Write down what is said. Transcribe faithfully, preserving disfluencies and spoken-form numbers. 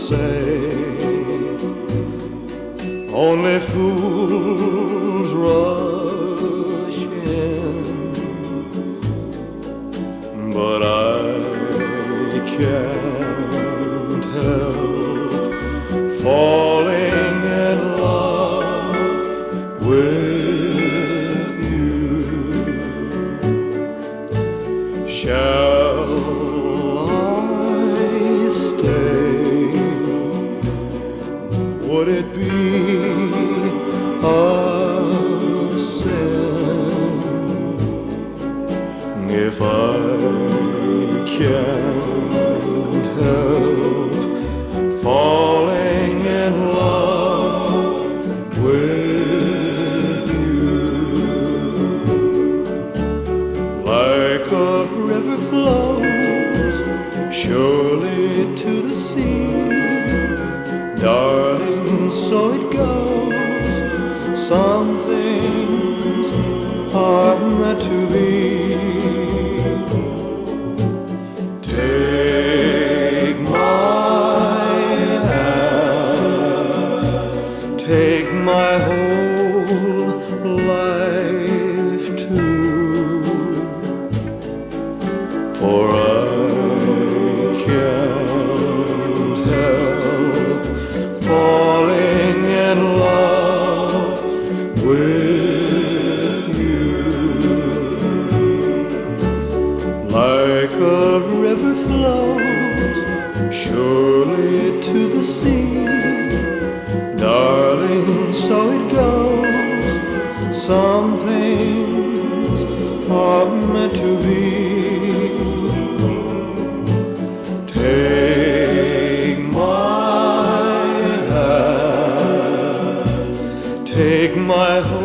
say only fools rush in, but I can't help falling in love with you. Shall I stay? Would it be a sin if I can't help falling in love with you? Like a river flows surely to the sea, darling, so it goes. Some things are meant to be. Take my hand, take my whole life too, for I can't help falling in love with you. Like a river flows surely to the sea, darling, so it goes. Some things are meant to be. Take my hand, take my